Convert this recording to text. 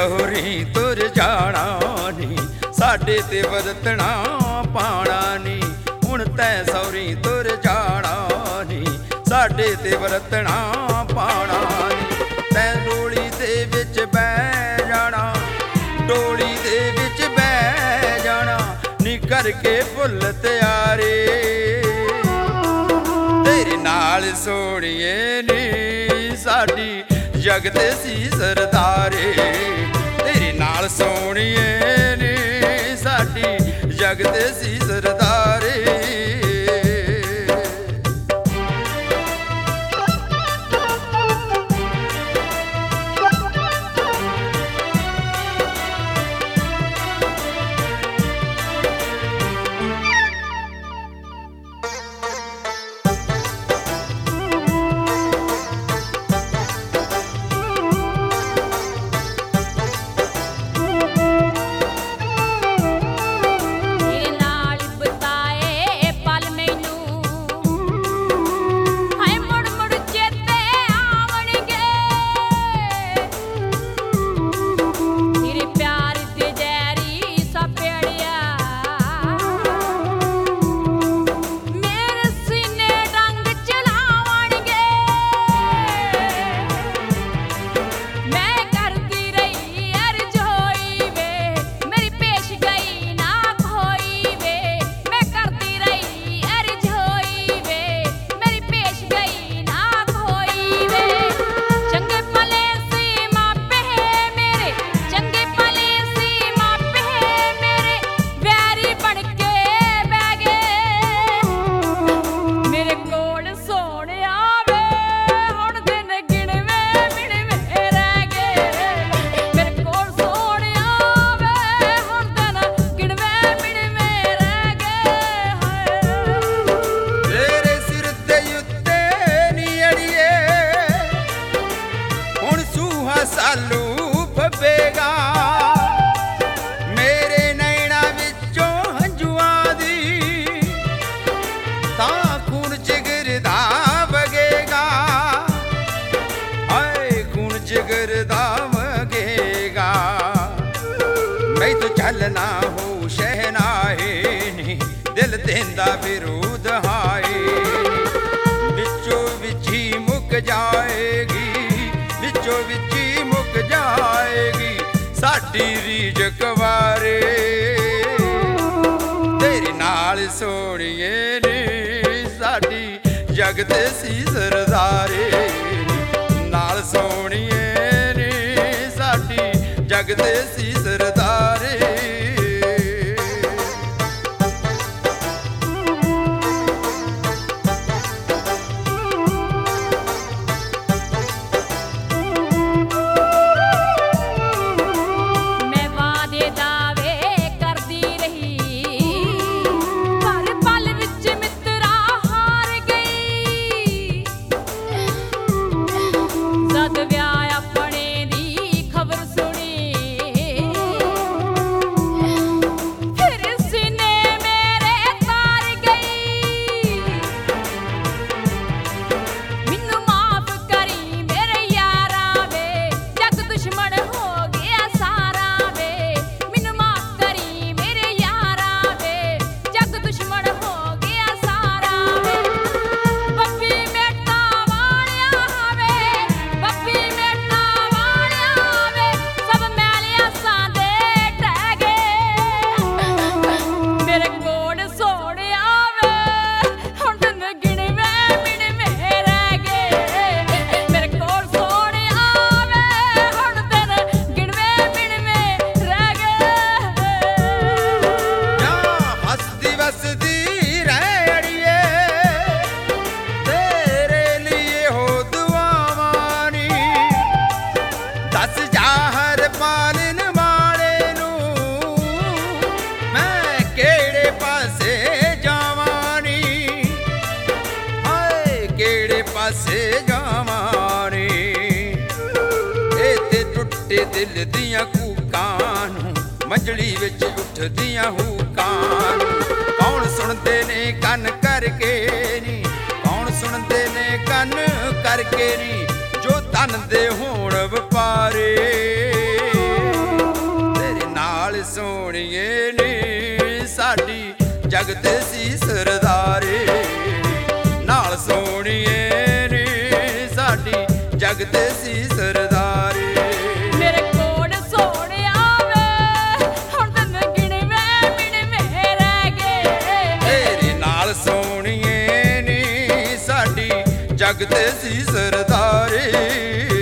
ਸਹੁਰੀ ਤੁਰ ਜਾਣਾ ਨੀ, ਸਾਡੇ ਤੇ ਵਰਤਣਾ ਪਾਣਾ ਨੀ। ਹੁਣ ਤੈਂ ਸਹੁਰੀ ਤੁਰ ਜਾਣਾ ਨੀ, ਸਾਡੇ ਤੇ ਵਰਤਣਾ ਪਾਣਾ ਨੀ। ਤੈਂ ਡੋਲੀ ਦੇ ਵਿੱਚ ਬਹਿ ਜਾਣਾ, ਡੋਲੀ ਦੇ ਵਿੱਚ ਬਹਿ ਜਾਣਾ ਨੀ, ਕਰਕੇ ਫੁੱਲ ਤਿਆਰੇ ਤੇਰੇ ਨਾਲ ਸੋਹਣੀਏ ਨੀ, ਸਾਡੀ ਜਗ ਤੇ ਸੀ ਸਰਦਾਰੇ। ਤੇਰੇ ਨਾਲ ਸੋਹਣੀਏ ਨੀ, ਸਾਡੀ ਜਗ ਤੇ ਸੀ ਸਰਦਾਰੇ। ਸਾਲੂ ਫੱਬੇਗਾ ਮੇਰੇ ਨੈਣਾ ਵਿੱਚੋਂ ਹੰਝੂਆਂ ਦੀ, ਤਾਂ ਖੂਨ ਜਿਗਰ ਦਾ ਵਗੇਗਾ, ਹਾਏ ਖੂਨ ਜਿਗਰ ਦਾ ਵਗੇਗਾ। ਮੈਥੋਂ ਚੱਲਣਾ ਹੋ ਸ਼ਹਿਨਾਏ ਨੀ, ਦਿਲ ਦੇਂਦਾ ਵਿਰੋਧ ਹਾਏ, ਵਿੱਚੋਂ ਵਿੱਚ ਹੀ ਮੁੱਕ ਜਾਏਗੀ, ਵਿੱਚੋਂ ਵਿੱਚ ਹੀ ਮੁੱਕ ਜਾਏਗੀ ਸਾਡੀ ਰੀਝ ਕਵਾਰੇ। ਤੇਰੇ ਨਾਲ ਸੋਹਣੀਏ ਨੀ, ਸਾਡੀ ਜਗ ਤੇ ਸੀ ਸਰਦਾਰੇ। ਨਾਲ ਸੋਹਣੀਏ ਨੀ, ਸਾਡੀ ਜਗ ਤੇ ਸੀ ਸਰਦਾਰੇ। ਪਾਸੇ ਜਾਵਾਂ ਰੇ ਇਹ ਤੇ ਟੁੱਟੇ ਦਿਲ ਦੀਆਂ ਕੂਕਾਂ ਨੂੰ ਮੰਜਲੀ ਵਿੱਚ ਉੱਠਦੀਆਂ ਹੂਕਾਂ ਨੂੰ ਕੌਣ ਸੁਣਦੇ ਨੇ ਕੰਨ ਕਰਕੇ ਨੀ ਕੌਣ ਸੁਣਦੇ ਨੇ ਕੰਨ ਕਰਕੇ ਨੀ ਜੋ ਤਨ ਦੇ ਹੋਣ ਵਪਾਰੇ ਤੇ ਸੀ ਸਰਦਾਰੀ। ਮੇਰੇ ਕੋਲ ਸੋਹਣਿਆ ਵੇ ਹੁਣ ਤਨ ਗਿਣਵੇਂ ਮਿਣਵੇਂ ਰਹਿ ਗਏ। ਤੇਰੇ ਨਾਲ ਸੋਹਣੀਏ ਨੀ ਸਾਡੀ ਜਗ ਤੇ ਸੀ ਸਰਦਾਰੀ।